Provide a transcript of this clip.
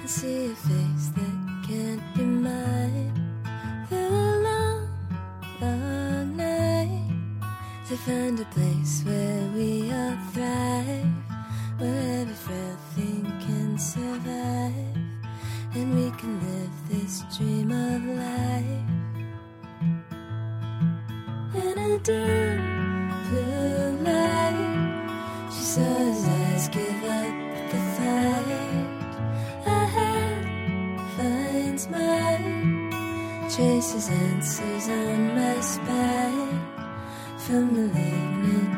see a face that can't be mine. Through a long, long night, to find a place where we all thrive, where every frail thing can survive, and we can live this dream of life. In a dim blue light, she saw his eyes give up the fight. A hand finds mine, traces answers on my spine, from malignant